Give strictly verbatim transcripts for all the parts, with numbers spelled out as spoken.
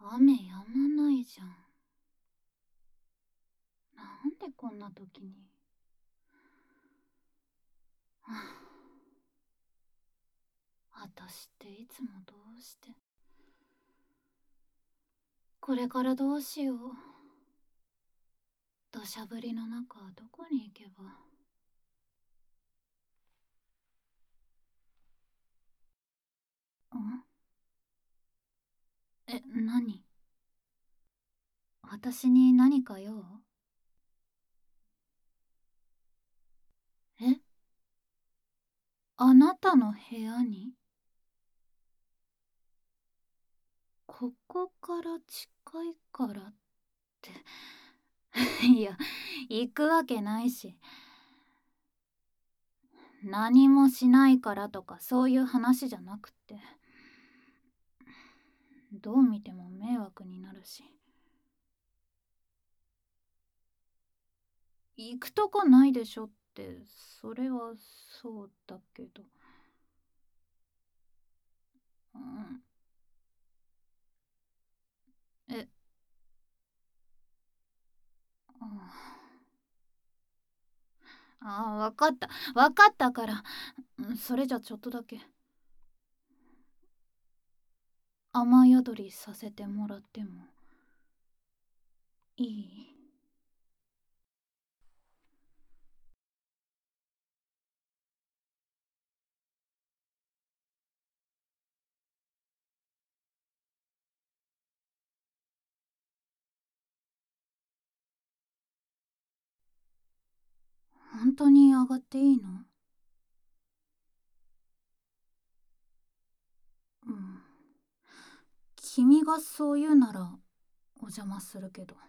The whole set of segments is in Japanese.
雨やまないじゃん。なんでこんな時に。はあ、私っていつもどうして。これからどうしよう。土砂降りの中どこに行けば。んえ、何？私に何か用？え、あなたの部屋に？ここから近いからっていや、行くわけないし。何もしないからとかそういう話じゃなくて、どう見ても迷惑になるし。行くとこないでしょって、それはそうだけど。うん。え、ああ、わかった。わかったから。うん、それじゃちょっとだけ。雨宿りさせてもらってもいい？本当に上がっていいの？うん。君がそう言うならお邪魔するけど。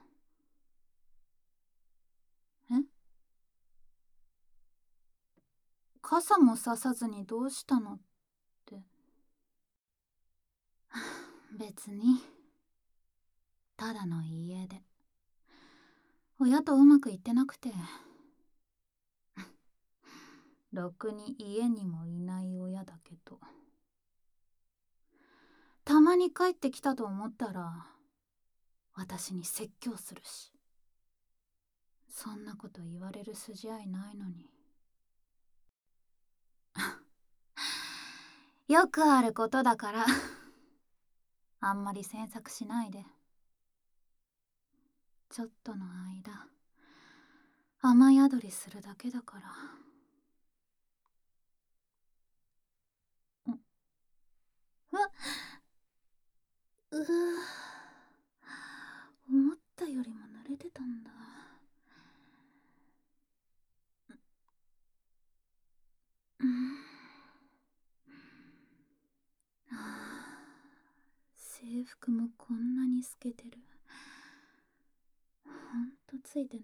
え、傘もささずにどうしたのって。別に。ただの家で。親とうまくいってなくて。ろくに家にもいない親だけど。たまに帰ってきたと思ったら私に説教するし。そんなこと言われる筋合いないのに。よくあることだからあんまり詮索しないで。ちょっとの間雨宿りするだけだから。ううう思ったよりも濡れてたんだ。うん。はあ、制服もこんなに透けてる。ほんとついてない。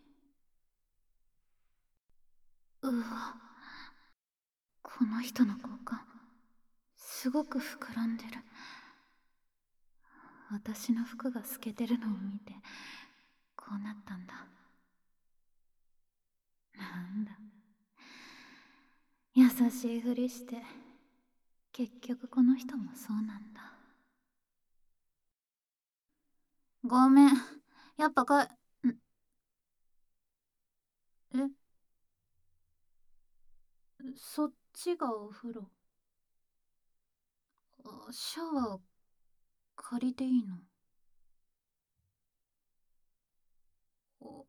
うわ、この人の股間すごく膨らんでる。私の服が透けてるのを見てこうなったんだ。なんだ、優しいふりして結局この人もそうなんだ。ごめん、やっぱかんえ、そっちがお風呂？シャワー借りていいの？あ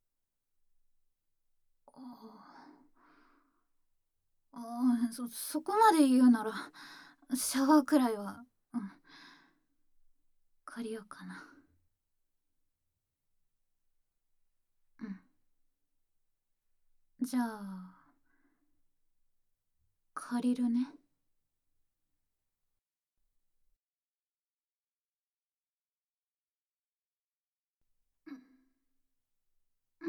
ああ、そそこまで言うならシャワーくらいは、うん、借りようかな。うん、じゃあ借りるね。うん、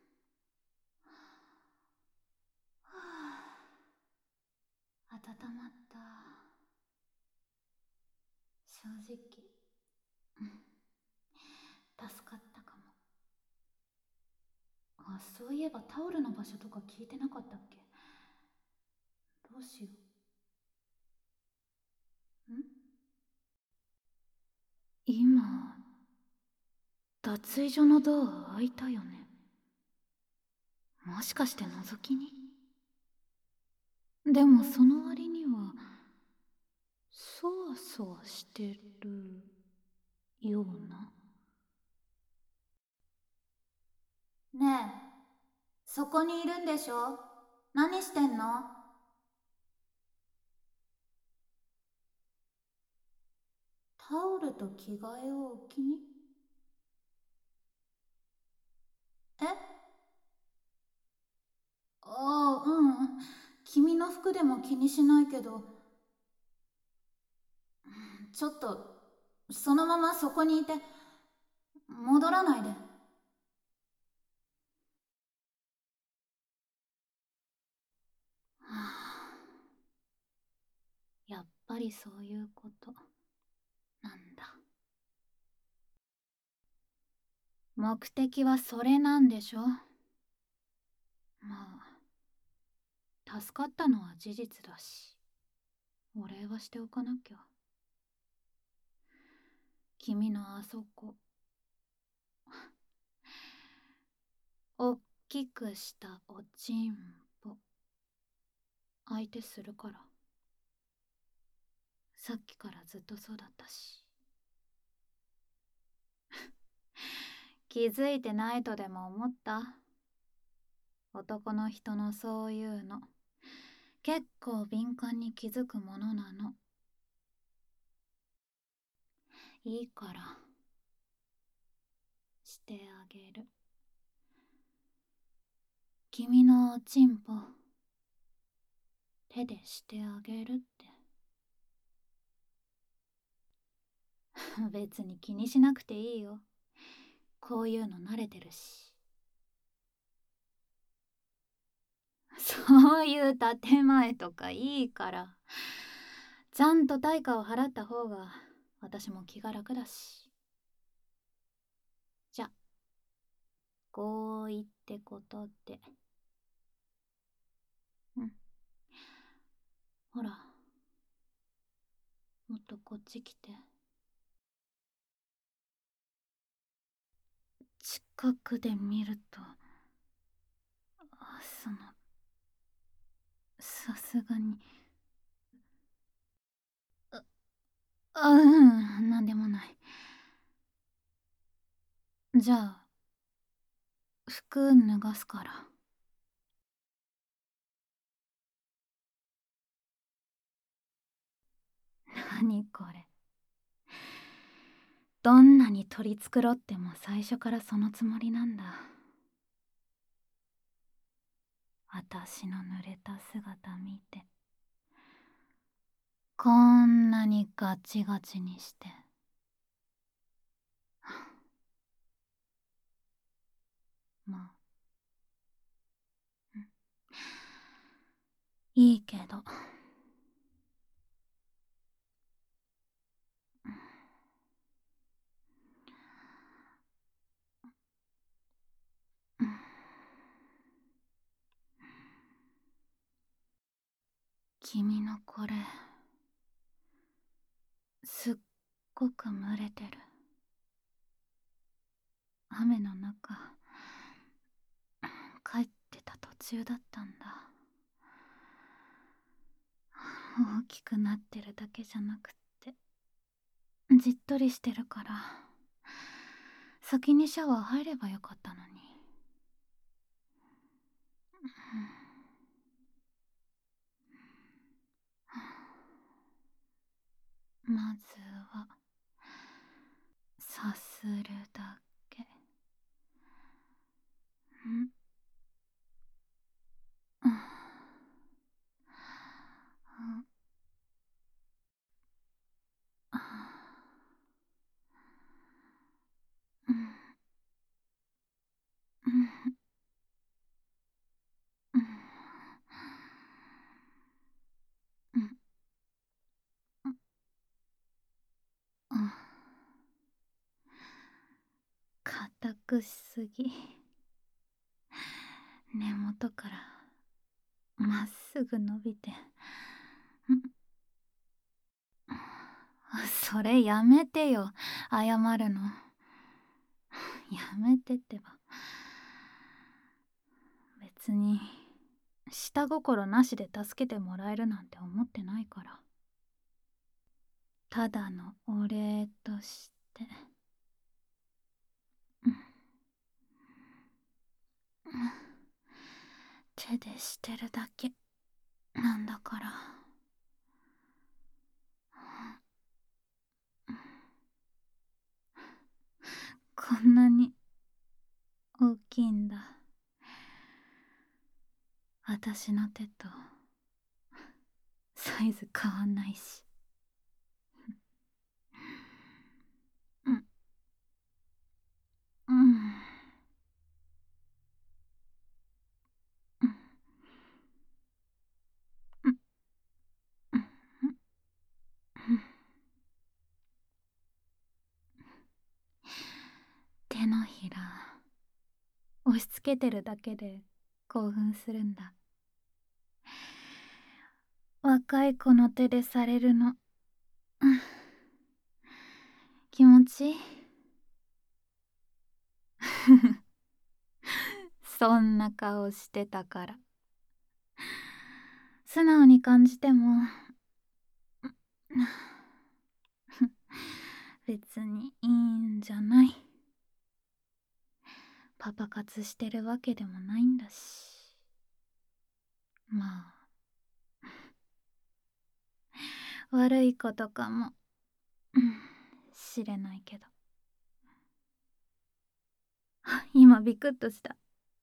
はあ、温まった。正直、うん、助かったかも。あ、そういえばタオルの場所とか聞いてなかったっけ？どうしよう。ん今脱衣所のドア開いたよね。もしかして覗きに？でもその割にはそわそわしてるような。ねえ、そこにいるんでしょ？何してんの？タオルと着替えを置きに？え？ああ、うん。君の服でも気にしないけど、ちょっと、そのままそこにいて、戻らないで。はあ、やっぱりそういうことなんだ。目的はそれなんでしょ？まあ、助かったのは事実だし、お礼はしておかなきゃ。君のあそこ、おっきくしたおちんぽ、相手するから。さっきからずっとそうだったし。気づいてないとでも思った？男の人のそういうの、結構敏感に気づくものなの。いいから、してあげる。君のおちんぽ、手でしてあげるって。別に気にしなくていいよ。こういうの慣れてるし。そういう建前とかいいから。ちゃんと対価を払った方が私も気が楽だし。じゃ、合意ってことで。うん。ほら、もっとこっち来て。近くで見ると、あ、その、さすがに。あ、あ、うん、なんでもない。じゃあ、服脱がすから。何これ。どんなに取り繕っても最初からそのつもりなんだ。私の濡れた姿見て、こんなにガチガチにして。まあ、うん、いいけど。君のこれ、すっごく蒸れてる。雨の中、帰ってた途中だったんだ。大きくなってるだけじゃなくって、じっとりしてるから、先にシャワー入ればよかったのに。まずはさするだけ。ん、うん、うん、うん、うん、うん、うん、硬くしすぎ。根元からまっすぐ伸びて、 それやめてよ、謝るの。やめてってば。別に下心なしで助けてもらえるなんて思ってないから。ただのお礼として。手でしてるだけなんだから。こんなに大きいんだ。私の手とサイズ変わんないし。うんうんうんうんうん手のひら押し付けてるだけで興奮するんだ。若い子の手でされるの、うん、気持ちいい。そんな顔してたから。素直に感じても別にいいんじゃない。パパ活してるわけでもないんだし。まあ悪いことかもしれないけど。今ビクッとした。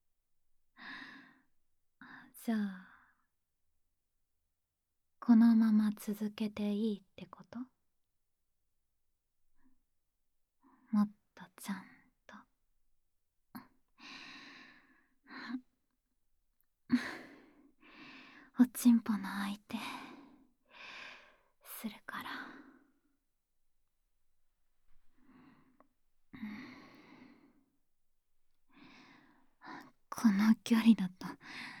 じゃあこのまま続けていいってこと？もっとちゃんとおちんぽの相手するから。この距離だと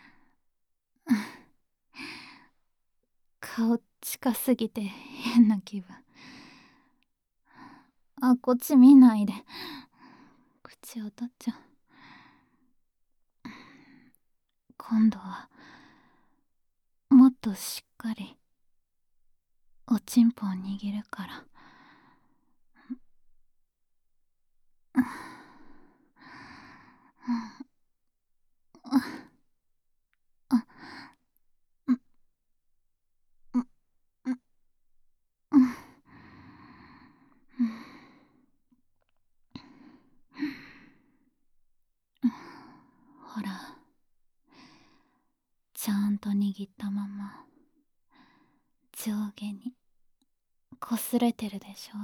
顔近すぎて変な気分。あ、こっち見ないで。口当たっちゃう。今度はもっとしっかりおちんぽを握るから。ほら、ちゃんと握ったまま上下にこすれてるでしょ。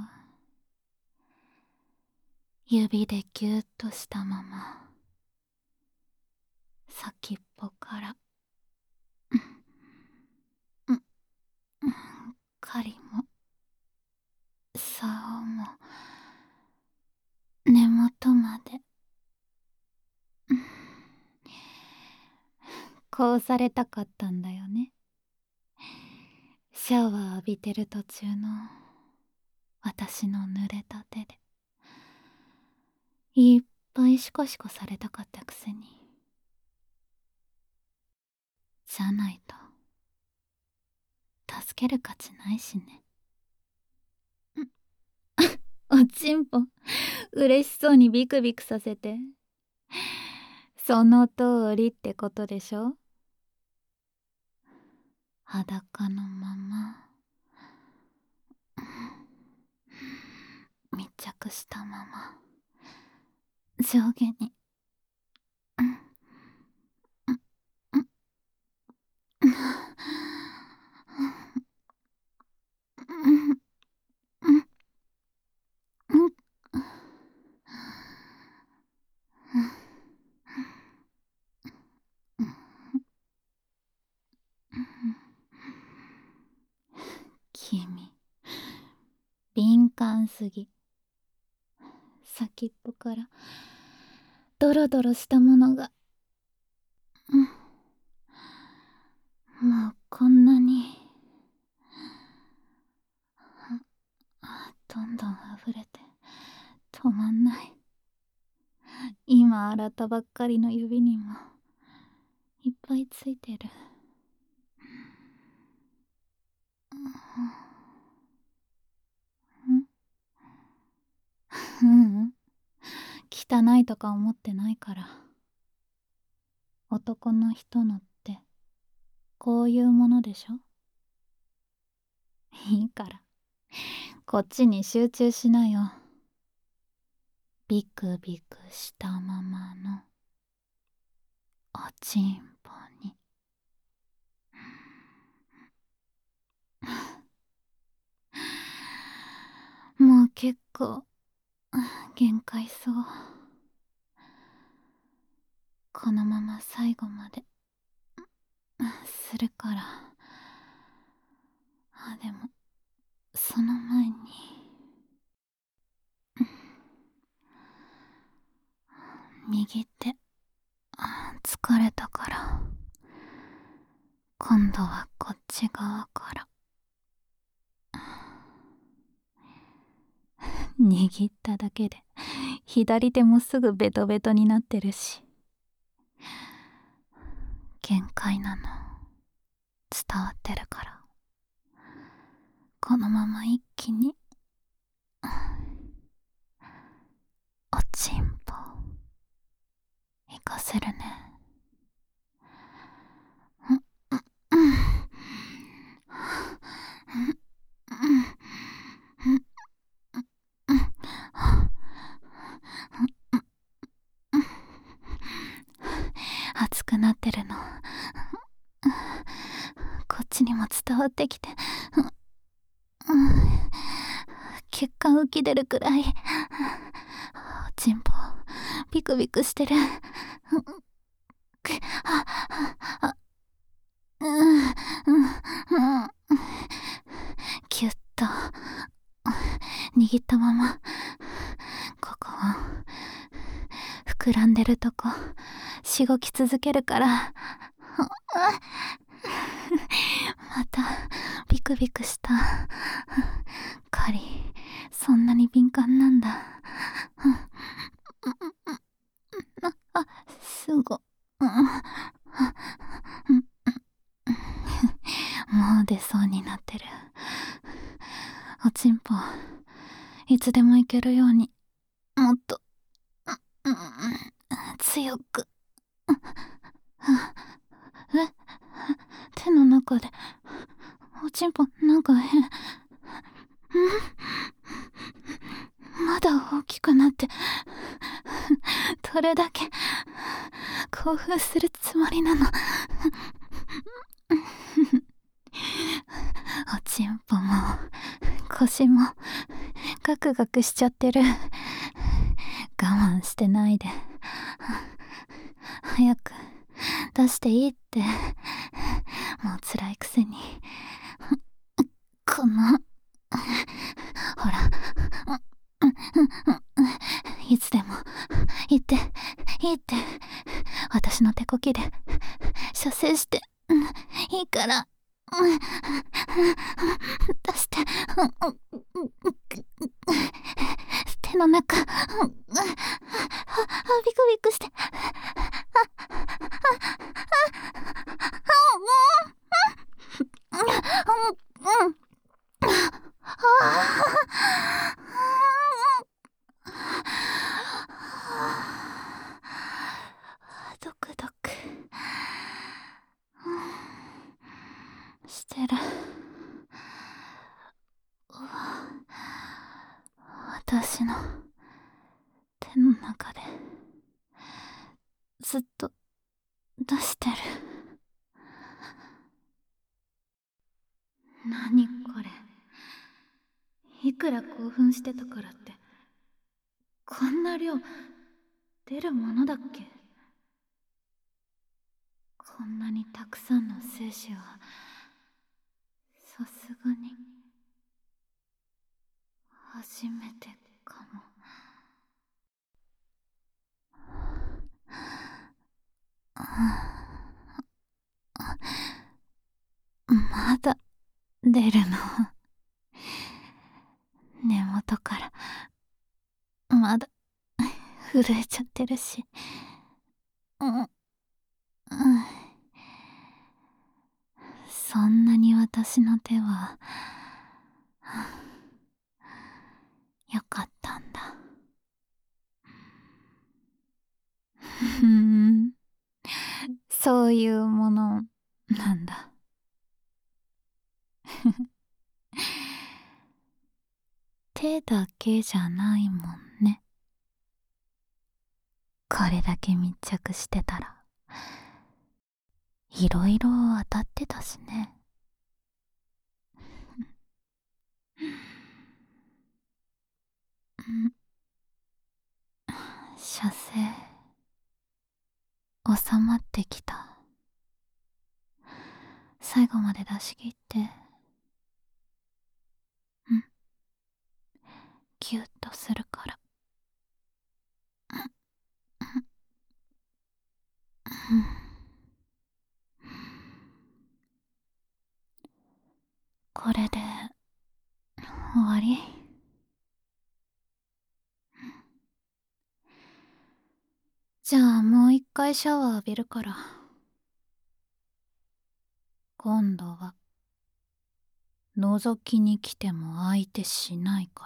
指でギュッとしたまま先っぽから狩りも竿も根元までこうされたかったんだよね。シャワー浴びてる途中の私の濡れた手でいっぱいシコシコされたかったくせに。じゃないと助ける価値ないしね。おちんぽ嬉しそうにビクビクさせて、その通りってことでしょ。裸のまま密着したまま上下に君敏感すぎ。先っぽからドロドロしたものが、うん、もうこんなにどんどん溢れて止まんない。今洗ったばっかりの指にもいっぱいついてる。うん、うん、汚いとか思ってないから。男の人のってこういうものでしょ。いいからこっちに集中しなよ。ビクビクしたままのおちんぽに。もう結構限界そう。このまま最後までするから。あ、でもその前に右手疲れたから、今度はこっち側から握っただけで左手もすぐベトベトになってるし、限界なの伝わってるから、このまま一気におちんぽ行かせるね。熱くなってるのこっちにも伝わってきて、血管浮き出るくらいおちんぽビクビクしてる。キュッと握ったまま、ここを膨らんでるとこしごき続けるから、またビクビクした。カリそんなに敏感なんだ。あ、すごもう出そうになってる。おちんぽいつでもいけるようにもっと強く。え、手の中でおちんぽなんか変。まだ大きくなってどれだけ興奮するつもりなの。おちんぽも腰もガクガクしちゃってる。我慢してないで早く出していいって。もう辛いくせにこのほらいつでも言っていいって。私の手こきで射精していいから出して。手の中ビクビクしてドクドクしてる。私の手の中でずっと出してる。何これ。いくら興奮してたからってこんな量出るものだっけ。こんなにたくさんの精子はさすがに初めてかも。まだ出るの。根元まだ震えちゃってるし。うん、うん。そんなに私の手はよかったんだ。ふん、そういうものなんだ。手だけじゃないもんね。これだけ密着してたらいろいろ当たってたしね。ん、射精収まってきた。最後まで出し切って。うん、ギュッとするから。うん、これで終わり？じゃあもう一回シャワー浴びるから。今度は覗きに来ても相手しないから。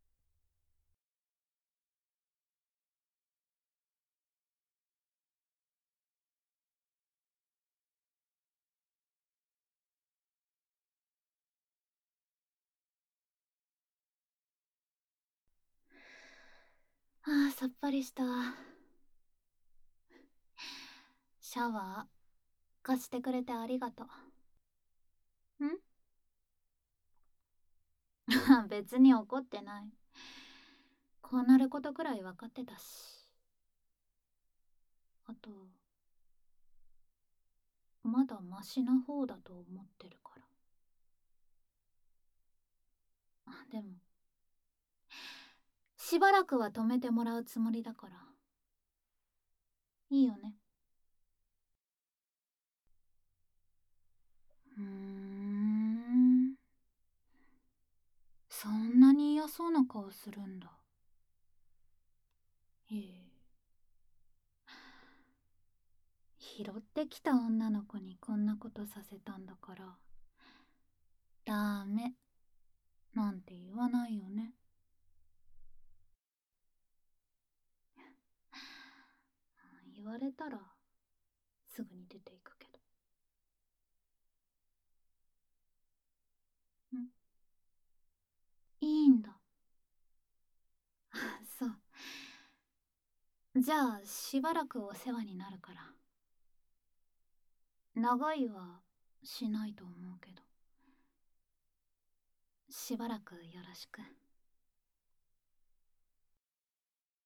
ああ、さっぱりした。シャワー貸してくれてありがとう。ん？別に怒ってない。こうなることくらい分かってたし。あとまだマシな方だと思ってるから。あ、でもしばらくは止めてもらうつもりだからいいよね。うーん、そんなに嫌そうな顔するんだ。へえ、拾ってきた女の子にこんなことさせたんだからダメなんて言わないよね。言われたらすぐに出ていくけど。ん、いいんだ。あ、そう。じゃあしばらくお世話になるから。長いはしないと思うけどしばらくよろしく。